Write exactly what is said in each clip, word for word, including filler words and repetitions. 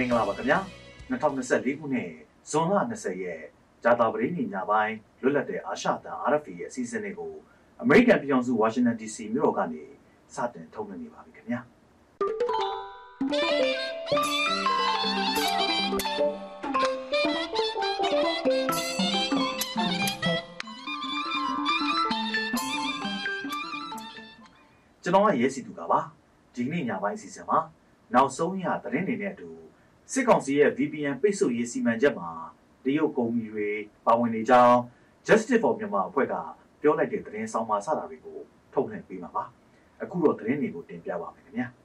င်္ဂလာပါခင်ဗျာ၂၀၂၄ခုနှစ်ဇွန်လ၂၀ရက်ဂျာတာပရိညညပိုင်းလွတ်လပ်တဲ့အာရှတန် R F A ရဲ့အစည်းအဝေးတွေကိုအမေရိကန်ပြည်ထောင်စုဝါရှင်တန် D C မြို့တော်ကနေစတင်ထုတ်လွှင့်နေပါပြီခင်ဗျာကျွန်တော်ကရဲစီသူကပါဒီကနေ့ညပိုင်းအစီအစဉ်မှာနောက်ဆုံးရသတင်းတွေနဲ့အတူစစ်ကောင်စီရဲ့ V P N ပိတ်ဆို့ရေးစီမံချက်မှာတရုတ်ကုမ္ပဏီတွေပါဝင်နေကြောင်း Justice for Myanmar အဖွဲ့ကပြောလိုက်တဲ့သတင်းဆောင်မှာစတာတွေကိုထုတ်လွှင့်ပေးမှာပါအခုတော့သတင်းတွေကိုတင်ပြပါမယ်ခင်ဗျာ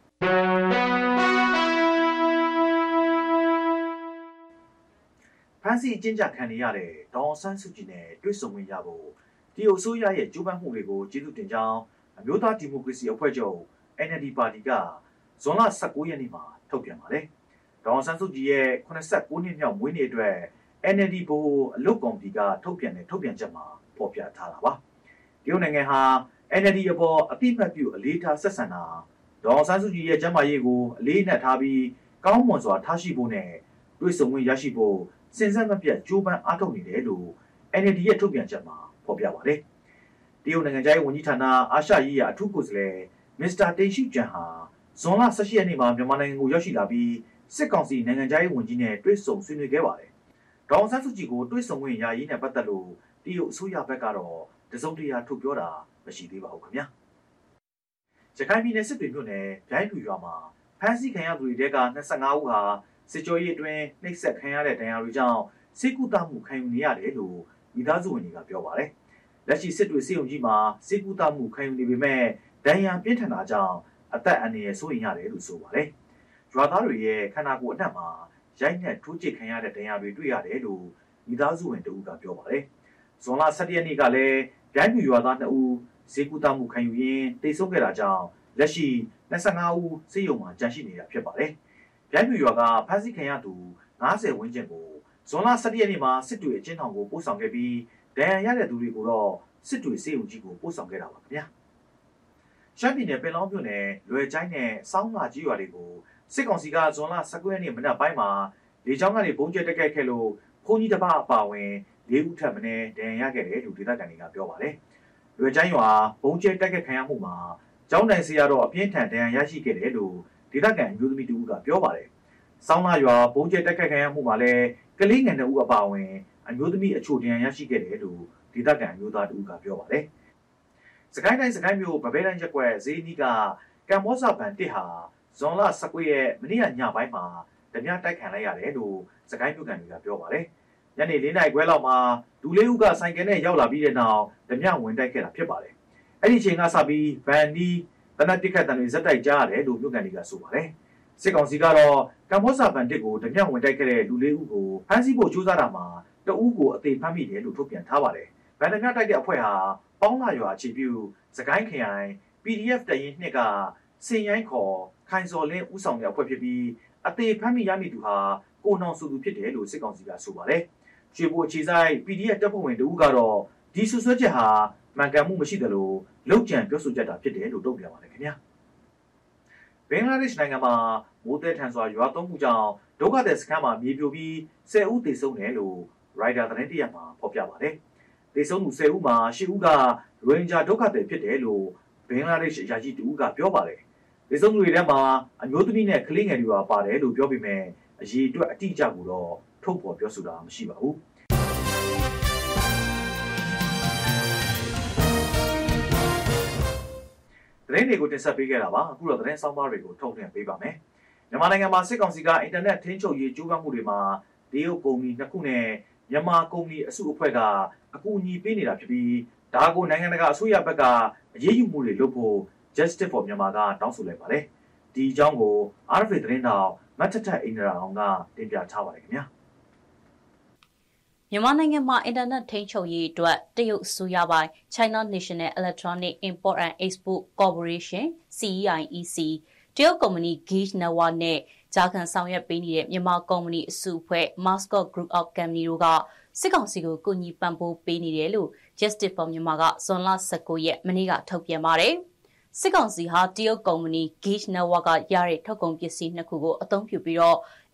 ဖန်စီအကျဉ်းချခံနေရတဲ့ဒေါ်ဆန်းစုကြည်နဲ့တွေ့ဆုံခွင့်ရဖို့တရုတ်အစိုးရရဲ့ကြိုးပမ်းမှုတွေကိုကျေးဇူးတင်ကြောင်းအမျိုးသားဒီမိုကရေစီအဖွဲ့ချုပ် N L D ပါတီကဇွန်လ၁၉ရက်နေ့မှာထုတ်ပြန်ပါတယ်။ဒေါ်ဆန်းစုကြည်ရဲ့၇၉နှစ်မြောက်မွေးနေ့အတွက် N L D ဘိုးအလုပ်ကော်မတီကထုတ်ပြန်တဲ့ထုတ်ပြန်ချက်မှာဖော်ပြထားတာပါ။တရုတ်နိုင်ငံဟာ N L D အပေါ်အပြစ်မှတ်ပြုအလေးထားဆက်ဆံတာဒေါ်ဆန်းစုကြည်ရဲ့ကျန်းမာရေးကိုအလေးနက်ထားပြီးကောင်းမွန်စွာထားရှိဖို့နဲ့တွေ့ဆုံခွင့်ရရှိဖို့စဉ်ဆက်မပြတ်ကြိုးပမ်းအားထုတ်နေတယ်လို့ N L D ရဲ့ထုတ်ပြန်ချက်မှာဖော်ပြပါတယ်။တရုတ်နိုင်ငံသားရေးဝန်ကြီးဌာနအာရှရေးရာအထူးကိုယ်စားလှယ်မစ္စတာတိန်ရှိကျန်ဟာဇွန်လ၁၈ရက်နေ့မှာမြန်မာနိုင်ငံကိုရောက်ရှိလာပြီးစစ်ကောင်စီနိုင်ငံသားရေးဝန်ကြီးနဲ့တွေ့ဆုံဆွေးနွေးခဲ့ပါတယ်။ဒေါ်အောင်ဆန်းစုကြည်ကိုတွေ့ဆုံခွင့်ရရေးနဲ့ပတ်သက်လို့တရုတ်အစိုးရဘက်ကတော့တစုံတရာထုတ်ပြောတာမရှိသေးပါဘူးခင်ဗျာ။ရခိုင်ပြည်နယ်စစ်တွေမြို့နယ်ဗျိုင်းဖြူရွာမှာဖမ်းဆီးခံရသူတွေက၂၅ဦးဟာစစ်ကြောရေးအတွင်းနှိပ်စက်ခံရတဲ့ဒဏ်ရာတွေကြောင့်စိတ်ကူးတာမှုခံယူနေရတယ်လို့မိသားစုဝင်တွေကပြောပါတယ်။လက်ရှိစစ်တွေစစ်ရုံကြီးမှာစိတ်ကူးတာမှုခံယူနေပေမဲ့ဒဏ်ရာပြင်းထန်တာကြောင့်အသက်အန္တရာယ်စိုးရိမ်ရတယ်လို့ဆိုပါတယ်။ရွာသားတွေရဲ့ခန္ဓာကိုယ်အနှံ့မှာရိုက်နှက်ထိုးကျစ်ခံရတဲ့ဒဏ်ရာတွေတွေ့ရတယ်လို့မိသားစုဝင်တဦးကပြောပါတယ်။ဇွန်လ၁၁ရက်နေ့ကလည်းဗျိုင်းဖြူရွာသားနှစ်ဦးဈေးကူတာမှုခံယူရင်းတိတ်ဆုံးခဲ့တာကြောင့်လက်ရှိ၂၅ဦးစေယုံမှာကြန့်ရှိနေတာဖြစ်ပါတယ်။ဗျိုင်းဖြူရွာကဖမ်းဆီးခံရသူ၅၀ဝန်းကျင်ကိုဇွန်လ၁၁ရက်နေ့မှာစစ်တွေအကျဉ်းထောင်ကိုပို့ဆောင်ခဲ့ပြီးဒဏ်ရာရတဲ့သူတွေကိုတော့စစ်တွေစေယုံကြီးကိုပို့ဆောင်ခဲ့တာပါခင်ဗျာ။ရှမ်းပြည်နယ်ပင်လောင်းမြို့နယ်လွယ်ချိုင်းနဲ့စောင်းလာကြီးရွာတွေကိုစစ်ကောင်စီကဇွန်လ၁၉ရက်နေ့မနက်ပိုင်းမှာလေကြောင်းကနေပုံကျဲတက်ခဲ့ခဲ့လို့ဘုန်းကြီးတစ်ပါးအပါဝင်၄ဦးထပ်မံဒဏ်ရာရခဲ့တယ်လို့ဒေသခံတွေကပြောပါတယ်။လွယ်ချိုင်းရွာပုံကျဲတက်ခဲ့ခံရမှုမှာကျောင်းတိုင်ဆရာတော်အပြင်းထန်ဒဏ်ရာရရှိခဲ့တယ်လို့ဒေသခံအမျိုးသမီးတဦးကပြောပါတယ်။စောင်းလာရွာပုံကျဲတက်ခဲ့ခံရမှုမှာလည်းကလေးငယ်နှစ်ဦးအပါဝင်အမျိုးသမီးအချို့ဒဏ်ရာရရှိခဲ့တယ်လို့ဒေသခံအမျိုးသားတဦးကပြောပါတယ်။စကိုင်းတိုင်းစကိုင်းမြို့ဗဘဲတန်းရက်ကွက်ဈေးနီးကကမ္ဘောဇဘန်တစ်ဟာဇွန်လ၁၉ရက်မနေ့ကညပိုင်းမှာဓမြတိုက်ခံလိုက်ရတယ်လို့စကိုင်းမြို့ကန်တွေကပြောပါတယ်။ညနေ၄နာရီခွဲလောက်မှာလူလေးဦးကဆိုင်ကယ်နဲ့ရောက်လာပြီးတဲ့နောက်ဓမြဝင်တိုက်ခဲ့တာဖြစ်ပါတယ်။အဲ့ဒီချိန်ကစပြီးဗန်နီးတနက်တစ်ခတ်တန်တွေဇက်တိုက်ကြားရတယ်လို့မြို့ကန်တွေကဆိုပါတယ်။စစ်ကောင်စီကတော့ကမ္ဘောဇဘန်တစ်ကိုဓမြဝင်တိုက်ခဲ့တဲ့လူလေးဦးကိုဖမ်းဆီးဖို့ကြိုးစားတာမှာတအူးကိုအသေးဖမ်းမိတယ်လို့ထုတ်ပြန်ထားပါတယ်။ဗန်ဓမြတိုက်တဲ့အဖွဲ့ဟာပေါင်းလာရွာအခြေပြုစကိုင်းခရိုင် P D F တရင်နှစ်ကစင်ရိုင်းခေါ်ခိုင်စော်လင်းဦးဆောင်တဲ့အဖွဲ့ဖြစ်ပြီးအသေးဖမ်းမိရမိသူဟာကိုနောင်စုသူဖြစ်တယ်လို့စစ်ကောင်စီကဆိုပါတယ်။ရွှေဘိုအခြေဆိုင် P D F တပ်ဖွဲ့ဝင်တဦးကတော့ဒီဆွဆွဲချက်ဟာမှန်ကန်မှုမရှိသလိုလောက်ကျန်ပြောဆိုချက်တာဖြစ်တယ်လို့တုံ့ပြန်ပါတယ်ခင်ဗျာ။ဘင်္ဂလားဒေ့ရှ်နိုင်ငံမှာမိုးတဲထန်စွာရွာသွန်းမှုကြောင့်ဒုက္ခသည်စခန်းမှာမြေပြိုပြီး၁၀ဦးသေဆုံးတယ်လို့ရိုက်တာသတင်းတရက်မှာဖော်ပြပါတယ်။သေဆုံးသူ၁၀ဦးမှာ၈ဦးကရိုဟင်ဂျာဒုက္ခသည်ဖြစ်တယ်လို့ဘင်္ဂလားဒေ့ရှ်အရာရှိတဦးကပြောပါတယ်။သေဆုံးသူတွေထဲမှာအမျိုးသမီးနဲ့ကလေးငယ်တွေပါပါတယ်လို့ပြောပေမဲ့အရေးအတွက်အတိအကျကိုတော့ထုတ်ဖော်ပြောဆိုတာမရှိပါဘူး။သတင်းတွေကိုတင်ဆက်ပေးခဲ့တာပါအခုတော့သတင်းဆောင်ပါတွေကိုထုတ်ပြန်ပေးပါမယ်မြန်မာနိုင်ငံမှာစစ်ကောင်စီကအင်တာနက်ထိန်းချုပ်ရေးကြိုးပမ်းမှုတွေမှာတရုတ်ကုမ္ပဏီနှစ်ခုနဲ့မြန်မာကုမ္ပဏီအစုအဖွဲ့ကအကူအညီပေးနေတာဖြစ်ပြီးဒါကိုနိုင်ငံတကာအစိုးရဘက်ကအရေးယူမှုတွေလုပ်ဖို့ Justice for Myanmar ကတောင်းဆိုလိုက်ပါတယ်ဒီအကြောင်းကို R F A သတင်းတောင်မတ်ထထအင်ဒရာအောင်ကတင်ပြထားပါတယ်ခင်ဗျာမြန်မာနိုင်ငံမှာအင်တာနက်ထိန်းချုပ်ရေးအတွက်တရုတ်အစိုးရပိုင် China National Electronic Import and Export Corporation C E I E C တရုတ်ကုမ္ပဏီ Gage Network နဲ့ဂျာကန်ဆောင်ရွက်ပေးနေတဲ့မြန်မာကုမ္ပဏီအစုအဖွဲ့ Mascot Group of Company တို့ကစစ်ကောင်စီကိုကူညီပံ့ပိုးပေးနေတယ်လို့ Justice for Myanmar ကဇွန်လ၁၉ရက်မနေ့ကထုတ်ပြန်ပါတယ်။စစ်ကောင်စီဟာတရုတ်ကုမ္ပဏီ Gage Network ကရတဲ့ထုတ်ကုန်ပစ္စည်းနှစ်ခုကိုအသုံးပြုပြီးတော့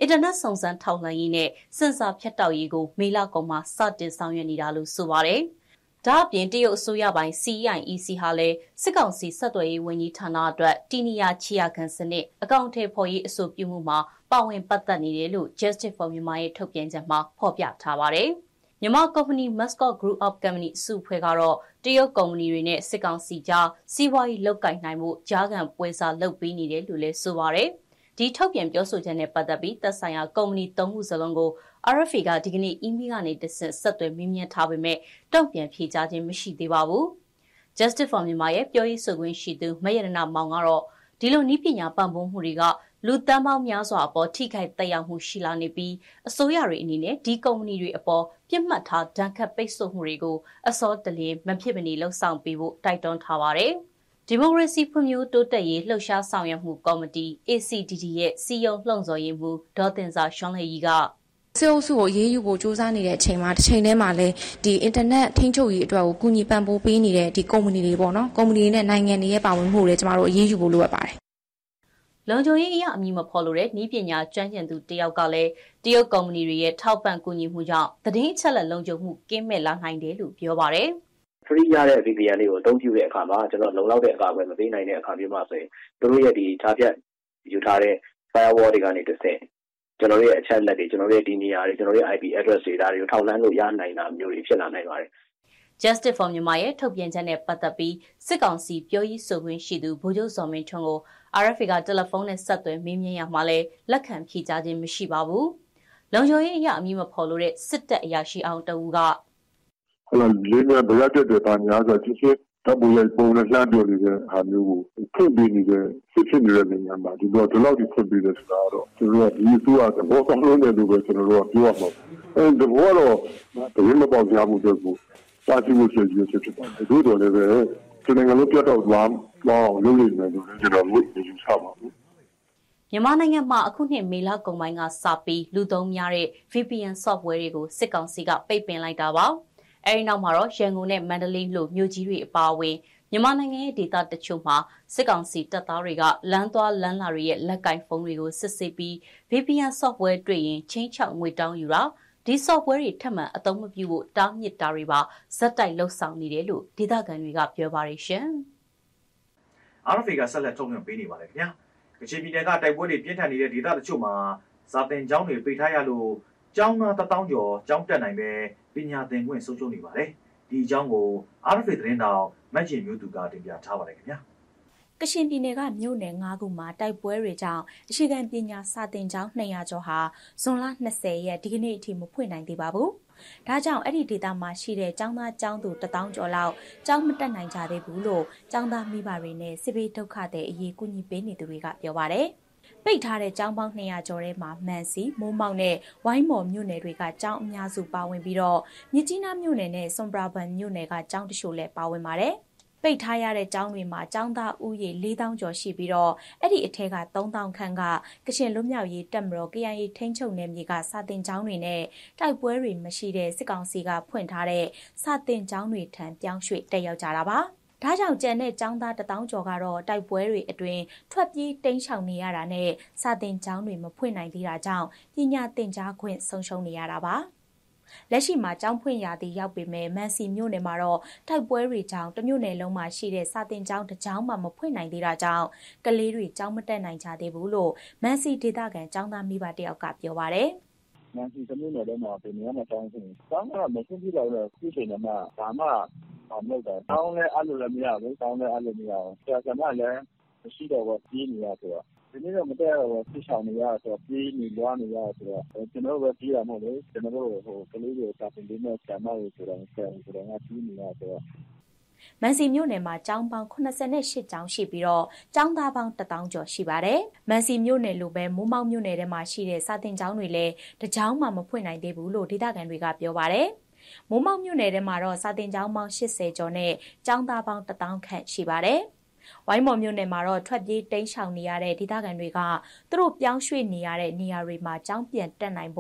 အင်တာနက်စုံစမ်းထောက်လှမ်းရေးနဲ့စင်ဆာဖြတ်တောက်ရေးကိုမေလကုန်မှာစတင်ဆောင်ရွက်နေတာလို့ဆိုပါတယ်။ဒါ့အပြင်တရုတ်အစိုးရပိုင်း C E I E C ဟာလည်းစစ်ကောင်စီဆက်သွယ်ရေးဝန်ကြီးဌာနအတွက်တီနီယာချီယာခံစနစ်အကောင့်ထဲပေါ်ရေးအဆိုပြုမှုမှာပါဝင်ပတ်သက်နေတယ်လို့ Justice for Myanmar ရဲ့ထုတ်ပြန်ချက်မှာဖော်ပြထားပါတယ်။မြန်မာကုမ္ပဏီ Mascot Group of Company စုဖွဲ့ကတော့တရုတ်ကုမ္ပဏီတွေနဲ့စစ်ကောင်စီကြားစီးပွားရေးလုပ်ကိုင်နိုင်မှုကြားခံပွဲစားလုပ်ပေးနေတယ်လို့လည်းဆိုပါတယ်။ဒီထုတ်ပြန်ပြောဆိုချက်နဲ့ပတ်သက်ပြီးသက်ဆိုင်ရာကုမ္ပဏီသုံးခုစလုံးကို R F A ကဒီကနေ့ email ကနေတဆင့်ဆက်သွယ်မေးမြန်းထားပေမဲ့တုံ့ပြန်ဖြေကြားခြင်းမရှိသေးပါဘူး။ Justice for Myanmar ရဲ့ပြောရေးဆိုခွင့်ရှိသူမယရဏမောင်ကတော့ဒီလိုနည်းပညာပံ့ပိုးမှုတွေကလူတန်းပေါင်းများစွာအပေါ်ထိခိုက်သက်ရောက်မှုရှိလာနေပြီးအစိုးရတွေအနေနဲ့ဒီကုမ္ပဏီတွေအပေါ်ပြစ်မှတ်ထားဒဏ်ခတ်ပိတ်ဆို့မှုတွေကိုအစောတလျင်မဖြစ်မနေလှုံ့ဆော်ပေးဖို့တိုက်တွန်းထားပါတယ်။ဒီမိုကရေစီဖွံ့ဖြိုးတိုးတက်ရေးလှုပ်ရှားဆောင်ရွက်မှုကော်မတီ A C D D ရဲ့စီယုံလှုံ့ဆော်ရေးမှူးဒေါ်တင်စာရှွန်လေကြီးကစေအုပ်စုကိုရေးယူဖို့စူးစမ်းနေတဲ့အချိန်မှာတစ်ချိန်တည်းမှာလည်းဒီအင်တာနက်ထိန်းချုပ်ရေးအတွက်ကိုကူညီပံ့ပိုးပေးနေတဲ့ဒီကုမ္ပဏီတွေပေါ့နော်ကုမ္ပဏီတွေနဲ့နိုင်ငံတွေရဲ့ပါဝင်မှုတွေကျမတို့အရေးယူဖို့လိုအပ်ပါတယ်လုံခြုံရေးအရာအမည်မဖော်လို့တဲ့နည်းပညာကျွမ်းကျင်သူတယောက်ကလည်းတရုတ်ကုမ္ပဏီတွေရဲ့ထောက်ပံ့ကူညီမှုကြောင့်သတင်းအချက်အလက်လုံခြုံမှုကင်းမဲ့လာနိုင်တယ်လို့ပြောပါတယ်။ free ရတဲ့ V P N တွေကိုအသုံးပြုတဲ့အခါမှာကျွန်တော်လုံလောက်တဲ့အကာအကွယ်မပေးနိုင်တဲ့အခါမျိုးမှာဆိုရင်တို့ရဲ့ဒီခြားပြတ်ယူထားတဲ့ firewall တွေကနေတစ်ဆင့်ကျွန်တော်ရဲ့အချက်အလက်တွေကျွန်တော်ရဲ့ဒီနေရာတွေကျွန်တော်ရဲ့ I P address တွေဒါတွေကိုထောက်လှမ်းလို့ရနိုင်တာမျိုးတွေဖြစ်လာနိုင်ပါတယ်။ Justice for Myanmar ရဲ့ထုတ်ပြန်ချက်နဲ့ပတ်သက်ပြီးစစ်ကောင်စီပြောရေးဆိုခွင့်ရှိသူဗိုလ်ချုပ်စောမင်းထွန်းကို R F A ကတယ်လီဖုန်းနဲ့ဆက်သွယ်မေးမြန်းရမှာလဲလက်ခံဖြေကြားခြင်းမရှိပါဘူး။လုံခြုံရေးအရာအမည်မဖော်လို့တဲ့စစ်တပ်အရာရှိအောင်တဦးကဟလာလေးနဲ့ဗျာတက်တဲ့တာများဆိုချင်းချင်းတပ်ပေါ်ရိုက်ပုံနဲ့လှမ်းပြောနေတဲ့ဟာမျိုးကိုဖွင့်ပေးနေတဲ့စစ်ဖြစ်နေတဲ့နိုင်ငံမှာဒီတော့ဒီလောက်ဒီဖွင့်ပေးတဲ့ဆိုတာတော့ကျွန်တော်တို့ကဒီဆိုအဘောဆောင်လို့လည်းလို့ပဲကျွန်တော်တို့ကပြောရမှာ။အဲဒီဘောတော့တကယ်မပေါ့ကြဘူးတဲ့ကိုစာကြည့်လို့ရှိရင်ဖြစ်ပါတယ်။တို့တော်လည်းပဲကျွန်တော်တို့ပြတ်တော့သွားတော့လုပ်နေတယ်လို့ကျွန်တော်တို့ယူဆပါဘူး။မြန်မာနိုင်ငံမှာအခုနှစ်မေလကုန်ပိုင်းကစပြီးလူသုံးများတဲ့ V P N software တွေကိုစစ်ကောင်စီကပိတ်ပင်လိုက်တာပါ။အဲဒီနောက်မှာတော့ရန်ကုန်နဲ့မန္တလေးလိုမြို့ကြီးတွေအပါအဝင်မြန်မာနိုင်ငံရဲ့ဒေသတချို့မှာစစ်ကောင်စီတပ်သားတွေကလမ်းသွားလမ်းလာတွေရဲ့လက်ကင်ဖုန်းတွေကိုစစ်ဆေးပြီး V P N software တွေ့ရင်ချင်းချောက်ငွေတောင်းယူတာဒီ software တွေထပ်မံအသုံးမပြုဖို့တားမြစ်တာတွေပါဇက်တိုက်လှုပ်ဆောင်နေတယ်လို့ဒေသခံတွေကပြောပါရရှင်။ R F A ကဆက်လက်ထုတ်လွှင့်ပေးနေပါတယ်ခင်ဗျာ။ကချင်ပြည်နယ်ကတိုက်ပွဲတွေပြင်းထန်နေတဲ့ဒေသတချို့မှာစာသင်ကျောင်းတွေပိတ်ထားရလို့ကျောင်းသားတစ်သောင်းကျော်ကျောင်းတက်နိုင်ပဲပညာသင်ခွင့်ဆုံးရှုံးနေပါတယ်။ဒီအကြောင်းကို R F A သတင်းတောင်မတ်ချင်မျိုးသူကတင်ပြထားပါတယ်ခင်ဗျာ။ကချင်ပြည်နယ်ကမြို့နယ်၅ခုမှာတိုက်ပွဲတွေကြောင့်အခြေခံပညာစာသင်ကျောင်းနှစ်ရာကျော်ဟာဇွန်လ၂၀ရက်ဒီကနေ့အထိမဖွင့်နိုင်သေးပါဘူး။ဒါကြောင့်အဲ့ဒီဒေသမှာရှိတဲ့ကျောင်းသားကျောင်းသူတစ်သောင်းကျော်လောက်ကျောင်းမတက်နိုင်ကြသေးဘူးလို့ကျောင်းသားမိဘတွေနဲ့စစ်ဘေးဒုက္ခသည်အရေးကူညီပေးနေသူတွေကပြောပါတယ်။ပိတ်ထားတဲ့ကျောင်းပေါင်းနှစ်ရာကျော်ထဲမှာမန်စီမိုးမောက်နဲ့ဝိုင်းမော်မြို့နယ်တွေကကျောင်းအများစုပါဝင်ပြီးတော့မြစ်ကြီးနားမြို့နယ်နဲ့စွန်ပရာဘန်မြို့နယ်ကကျောင်းတချို့လည်းပါဝင်ပါတယ်။ပိတ်ထားရတဲ့ကျောင်းတွေမှာကျောင်းသားဦးရေ၄သောင်းကျော်ရှိပြီးတော့အဲ့ဒီအထက်က၃သောင်းခန့်ကကချင်လွတ်မြောက်ရေးတပ်မတော် K I A ထိန်းချုပ်နယ်မြေကစာတင်ကျောင်းတွေနဲ့တိုက်ပွဲတွေမရှိတဲ့စစ်ကောင်စီကဖွင့်ထားတဲ့စာတင်ကျောင်းတွေထံပြောင်းရွှေ့တက်ရောက်ကြတာပါ။ဒါကြောင့်ကျန်တဲ့ကျောင်းသားတစ်သောင်းကျော်ကတော့တိုက်ပွဲတွေအတွင်းထွက်ပြေးတိမ်းရှောင်နေရတာနဲ့စာတင်ကျောင်းတွေမဖွင့်နိုင်သေးတာကြောင့်ပညာသင်ကြားခွင့်ဆုံးရှုံးနေရတာပါ။လက်ရှိမှာကျောင်းဖွင့်ရာသီရောက်ပေမဲ့မန်စီမြို့နယ်မှာတော့တိုက်ပွဲတွေကြောင့်တမြို့နယ်လုံးမှာရှိတဲ့စာတင်ကျောင်းတစ်ကျောင်းမှမဖွင့်နိုင်သေးတာကြောင့်ကလေးတွေကျောင်းမတက်နိုင်ကြသေးဘူးလို့မန်စီဒေသခံကျောင်းသားမိဘတယောက်ကပြောပါတယ်။မန်စီတမြို့နယ်လုံးမှာဘယ်နေရာမှာကျောင်းဖွင့်ကျောင်းကမဖွင့်ပြတော့လို့ခုချိန်မှာဒါမှအောင်လို့တယ်တောင်းလဲအဲ့လိုလည်းမရဘူးတောင်းလဲအဲ့လိုမရဘူးဆရာဆရာမလည်းမရှိတော့ဘူးပြေးနေရဆိုတော့ဒီနေ့တော့မတက်တော့ပြစ်ဆောင်နေရဆိုတော့ပြေးနေလွားနေရဆိုတော့ကျွန်တော်တို့ပြေးရမို့လေကျွန်တော်တို့ဟိုကလေးတွေစာသင်ပေးမဲ့ဆရာမတွေဆိုတော့ဆရာဆိုတော့ငါပြေးနေရဆိုတော့မန်စီမြို့နယ်မှာကျောင်းပေါင်း၈၈ကျောင်းရှိပြီးတော့ကျောင်းသားပေါင်းတစ်သောင်းကျော်ရှိပါတယ်။မန်စီမြို့နယ်လိုပဲမိုးမောက်မြို့နယ်ထဲမှာရှိတဲ့စာသင်ကျောင်းတွေလည်းတစ်ကျောင်းမှမဖွင့်နိုင်သေးဘူးလို့ဒေသခံတွေကပြောပါတယ်။မိုးမောက်မြို့နယ်ထဲမှာတော့စာသင်ကျောင်းပေါင်း၈၀ကျော်နဲ့ကျောင်းသားပေါင်းတစ်သောင်းခန့်ရှိပါတယ်။ဝိုင်းမော်မြို့နယ်မှာတော့ထွက်ပြေးတိမ်းရှောင်နေရတဲ့ဒေသခံတွေကသူတို့ပြောင်းရွှေ့နေရတဲ့နေရာတွေမှာကျောင်းပြန်တက်နိုင်ဖို့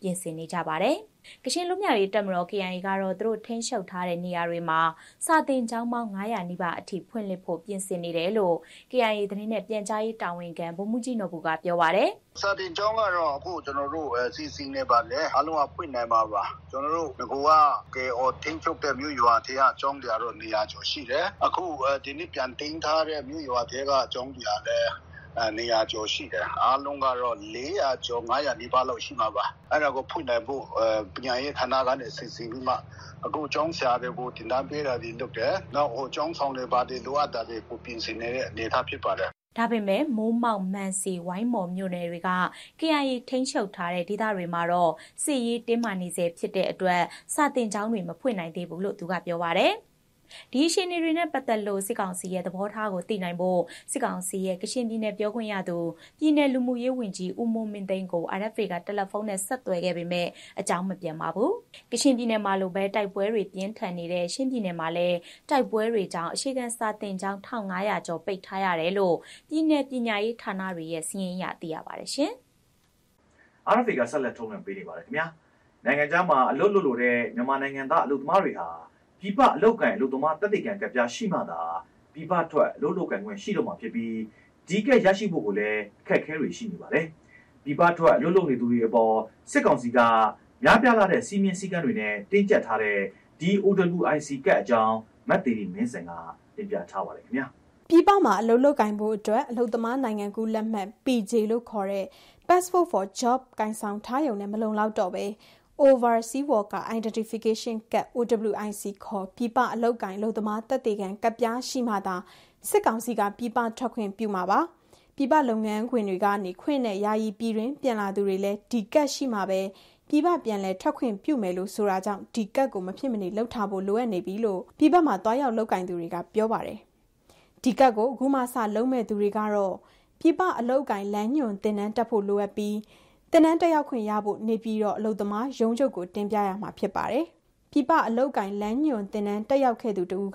ပြင်ဆင်နေကြပါတယ်။ကချင်လူမျိုးရေးတပ်မတော် K I A ကတော့သူတို့ထိန်းချုပ်ထားတဲ့နေရာတွေမှာစာသင်ကျောင်းပေါင်း၅၀၀နီးပါးအထိဖွင့်လှစ်ဖို့ပြင်ဆင်နေတယ်လို့ K I A သတင်းနဲ့ပြန်ကြားရေးတာဝန်ခံဗိုလ်မှူးကြီးနော်ဘူကပြောပါတယ်။စာသင်ကျောင်းကတော့အခုကျွန်တော်တို့စီစီနေပါလေအားလုံးကဖွင့်နိုင်ပါပါကျွန်တော်တို့ငကိုက K O ထိန်းချုပ်တဲ့မြို့ရွာထဲကကျောင်းတွေကတော့နေရာကျော်ရှိတယ်အခုဒီနေ့ပြန်တင်းထားတဲ့မြို့ရွာထဲကကျောင်းတွေလည်းနေရာကျော်ရှိတယ်အားလုံးကတော့၄ရာကျော်၅ရာနီးပါးလောက်ရှိမှာပါအဲ့ဒါကိုဖွင့်နိုင်ဖို့ပညာရေးဌာနကနေစီစဉ်ပြီးမှအခုကျောင်းဆရာတွေကိုတင်ဒန်းပေးတာဒီလုပ်တယ်နောက်ဟိုကျောင်းဆောင်တွေပါတယ်လိုအပ်တာတွေကိုပြင်ဆင်နေတဲ့အနေအထားဖြစ်ပါတယ်ဒါပေမဲ့မိုးမောက်မန်စီဝိုင်းမော်မြို့နယ်တွေက K I A ထိန်းချုပ်ထားတဲ့ဒေသတွေမှာတော့စစ်ရေးတင်းမာနေစေဖြစ်တဲ့အတွက်စာတင်ကျောင်းတွေမဖွင့်နိုင်သေးဘူးလို့သူကပြောပါတယ်။ဒီအခြေအနေတွေနဲ့ပတ်သက်လို့စစ်ကောင်စီရဲ့သဘောထားကိုသိနိုင်ဖို့စစ်ကောင်စီရဲ့ကချင်ပြည်နယ်ပြောခွင့်ရသူပြည်နယ်လူမှုရေးဝန်ကြီးဦးမိုးမင်းသိန်းကို R F A ကတယ်လီဖုန်းနဲ့ဆက်သွယ်ခဲ့ပေမဲ့အကြောင်းမပြန်ပါဘူး။ကချင်ပြည်နယ်မှာလိုပဲတိုက်ပွဲတွေပြင်းထန်နေတဲ့ရှမ်းပြည်နယ်မှာလည်းတိုက်ပွဲတွေကြောင့်အရှိကန်စာတင်ကျောင်း၁၅၀၀ကျော်ပိတ်ထားရတယ်လို့ပြည်နယ်ပညာရေးဌာနတွေရဲ့စီးရင်ရသိရပါတယ်ရှင်။ R F A ကဆက်လက်ထုတ်လွှင့်ပေးနေပါတယ်ခင်ဗျာ။နိုင်ငံခြားမှာအလုပ်လုပ်လို့တဲ့မြန်မာနိုင်ငံသားအလုပ်သမားတွေဟာပြည်ပအလုပ်ကိုင်အလုပ်သမားတက်တဲ့ကံကပ်ပြားရှိမှသာပြည်ပထွက်အလုပ်လုပ်ကိုင်ခွင့်ရှိတော့မှာဖြစ်ပြီးဒီကဲရရှိဖို့ကိုလည်းအခက်အခဲတွေရှိနေပါတယ်။ပြည်ပထွက်အလုပ်လုပ်နေသူတွေအပေါ်စစ်ကောင်စီကများပြားလာတဲ့စီမင်းစည်းကမ်းတွေနဲ့တင်းကျပ်ထားတဲ့ D O W I C ကတ်အကြောင်းမတ်တီရီမင်းစင်ကတင်ပြထားပါတယ်ခင်ဗျာ။ပြည်ပမှာအလုပ်လုပ်ကိုင်ဖို့အတွက်အလုပ်သမားနိုင်ငံကူးလက်မှတ် P J လို့ခေါ်တဲ့ Passport for Job ကိုင်ဆောင်ထားရုံနဲ့မလုံလောက်တော့ပဲOverseas Worker Identification ကတ် O W I C ခေါ်ပြည်ပအလုပ်ကိုင်အလုပ်သမားသက်သေခံကတ်ပြားရှိမှသာစစ်ကောင်စီကပြည်ပထွက်ခွင့်ပြုမှာပါပြည်ပလုပ်ငန်းခွင်တွေကနေခွင့်နဲ့ယာယီပြည်တွင်းပြန်လာသူတွေလည်းဒီကတ်ရှိမှပဲပြည်ပပြန်လဲထွက်ခွင့်ပြုမယ်လို့ဆိုတာကြောင့်ဒီကတ်ကိုမဖြစ်မနေလှုပ်ထားဖို့လိုအပ်နေပြီလို့ပြည်ပမှာတွားရောက်လုပ်ကိုင်သူတွေကပြောပါတယ်ဒီကတ်ကိုအခုမှစလုံးမဲ့သူတွေကတော့ပြည်ပအလုပ်ကိုင်လမ်းညွန်တင်နန်းတက်ဖို့လိုအပ်ပြီးတင်နန်းတက်ရောက်ခွင့်ရဖို့နေပြီးတော့အလုပ်သမားရုံးချုပ်ကိုတင်ပြရမှာဖြစ်ပါတယ်။ပြည်ပအလုပ်ကိုင်လမ်းညွန်တင်နန်းတက်ရောက်ခဲ့သူတူက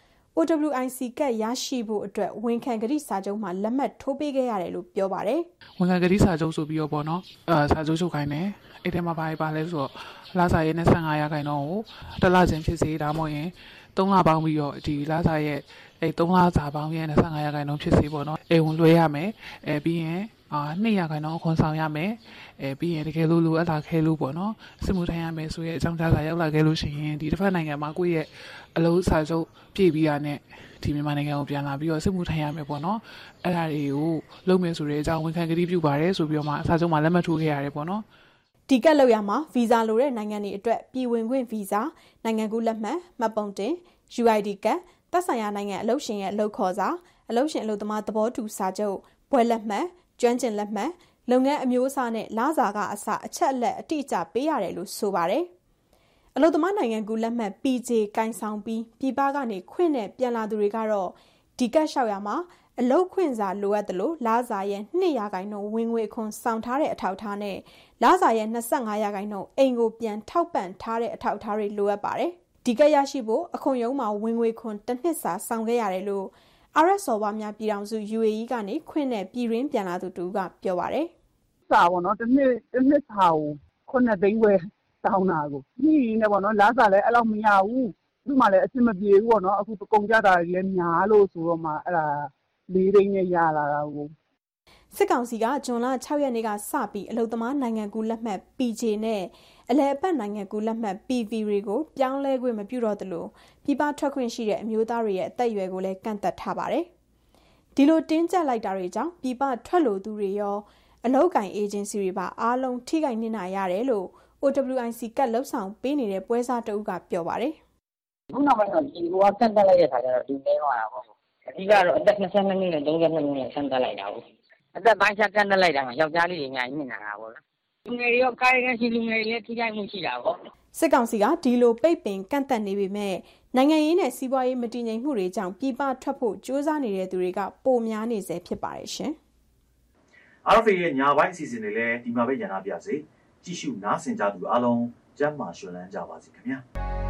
O W I C ကတ်ရရှိဖို့အတွက်ဝန်ခံကတိစာချုပ်မှာလက်မှတ်ထိုးပေးခဲ့ရတယ်လို့ပြောပါတယ်။ဝန်ခံကတိစာချုပ်ဆိုပြီးတော့ပေါ့နော်။အဲစာချုပ်ချုပ်ခိုင်းတယ်။အဲ့ဒီမှာဘာပါလဲဆိုတော့လစာရဲ့၂၅ရာခိုင်နှုန်းကိုတစ်လချင်းဖြစ်စေဒါမှမဟုတ်ရင်သုံးလပေါင်းပြီးတော့ဒီလစာရဲ့အဲသုံးလစာပေါင်းရဲ့၂၅ရာခိုင်နှုန်းဖြစ်စေပေါ့နော်။အိမ်ဝင်လွှဲရမယ်။အဲပြီးရင်အာနှစ်ရာခိုင်နှုန်းခွန်ဆောင်ရမယ်အဲပြီးရင်တကယ်လို့လိုအပ်လာခဲလို့ပေါ့နော်စစ်မှုထမ်းရမယ်ဆိုရဲအကြောင်းကြားစာရောက်လာခဲ့လို့ရှိရင်ဒီတစ်ဖက်နိုင်ငံမှာကိုယ့်ရဲ့အလုပ်စာချုပ်ပြည့်ပြီးရတဲ့ဒီမြန်မာနိုင်ငံကိုပြန်လာပြီးတော့စစ်မှုထမ်းရမယ်ပေါ့နော်အဲ့ဒါတွေကိုလုပ်မယ်ဆိုတဲ့အကြောင်းဝန်ခံကတိပြုပါတယ်ဆိုပြီးတော့မှစာချုပ်မှာလက်မှတ်ထိုးခဲ့ရတယ်ပေါ့နော်ဒီကက်လောက်ရမှာဗီဇာလိုတဲ့နိုင်ငံတွေအတွက်ပြည်ဝင်ခွင့်ဗီဇာနိုင်ငံကူးလက်မှတ်မှတ်ပုံတင် U I D ကတ်သက်ဆိုင်ရာနိုင်ငံအလုပ်ရှင်ရဲ့အလုပ်ခေါ်စာအလုပ်ရှင်အလုပ်သမားသဘောတူစာချုပ်ဘွဲလက်မှတ်ကျွမ်းကျင်လက်မှတ်လုပ်ငန်းအမျိုးအစားနဲ့လစာကအစအချက်အလက်အတိအကျပေးရတယ်လို့ဆိုပါတယ်။အလုပ်သမားနိုင်ငံကူးလက်မှတ် P J ကိုင်ဆောင်ပြီးပြည်ပကနေခွင့်နဲ့ပြန်လာသူတွေကတော့ဒီကတ်လျှောက်ရမှာအလုပ်ခွင့်စာလိုအပ်တယ်လို့လစာရဲ့နှစ်ရာခိုင်နှုန်းဝင်ငွေခွန်ဆောင်ထားတဲ့အထောက်အထားနဲ့လစာရဲ့၂၅ရာခိုင်နှုန်းအိမ်ကိုပြန်ထောက်ပံ့ထားတဲ့အထောက်အထားတွေလိုအပ်ပါတယ်။ဒီကတ်ရရှိဖို့အခွန်ရုံးမှာဝင်ငွေခွန်တစ်နှစ်စာဆောင်ခဲ့ရတယ်လို့R S စော်ဘွားများပြည်ထောင်စု U A E ကနေခွင့်နဲ့ပြည်ရင်းပြန်လာသူတူကပြောပါတယ်။စာပေါ့နော်တစ်နှစ်တစ်နှစ်စာကိုခုနှစ်သိန်းဝယ်တောင်းတာကိုဒီနဲ့ပေါ့နော်လစာလည်းအဲ့လောက်မရဘူး။ဒီမှာလည်းအဆင်မပြေဘူးပေါ့နော်အခုကုန်ကြတာလည်းများလို့ဆိုတော့မှအဲ့ဒါလေးသိန်းနဲ့ရလာတာကိုစစ်ကောင်စီကဇွန်လ၆ရက်နေ့ကစပြီးအလုပ်သမားနိုင်ငံကူးလက်မှတ် P J နဲ့အလဲအပတ်နိုင်ငံကူးလက်မှတ် P V တွေကိုပြောင်းလဲခွင့်မပြုတော့သလိုပြည်ပထွက်ခွင့်ရှိတဲ့အမျိုးသားတွေရဲ့အသက်အရွယ်ကိုလည်းကန့်သတ်ထားပါတယ်။ဒီလိုတင်းကျပ်လိုက်တာတွေကြောင့်ပြည်ပထွက်လို့သူတွေရောအလုပ်ကိုင်အေဂျင်စီတွေပါအားလုံးထိခိုက်နစ်နာရတယ်လို့ O W I C ကတ်လှုပ်ဆောင်ပေးနေတဲ့ပွဲစားတအုပ်ကပြောပါတယ်။ခုနောက်ပိုင်းတော့ဒီဘောကကန့်သတ်လိုက်တဲ့ခါကျတော့ဒီနေသွားတာပေါ့။အဓိကတော့အသက်၂၂နှစ်နဲ့၃၂နှစ်နဲ့ကန့်သတ်လိုက်တာပေါ့။အသက်ပိုင်းခြားကန့်သတ်လိုက်တာမှာယောက်ျားလေးတွေအများကြီးနစ်နာတာပေါ့လား။လူငယ်တွေရောကာယကံရှိလူငယ်တွေလည်းထိခိုက်မှုရှိတာပေါ့စစ်ကောင်စီကဒီလိုပိတ်ပင်ကန့်သတ်နေပေမဲ့နိုင်ငံရေးနဲ့စီးပွားရေးမတည်ငြိမ်မှုတွေကြောင့်ပြည်ပထွက်ဖို့ကြိုးစားနေတဲ့သူတွေကပိုများနေစေဖြစ်ပါတယ်ရှင်။ R F A ရဲ့ညာပိုင်းအစီအစဉ်တွေလည်းဒီမှာပဲညံ့ပါပါစေ။ကြည့်ရှုနားဆင်ကြသူအားလုံးကျမ်းမာရှင်လန်းကြပါစေခင်ဗျာ။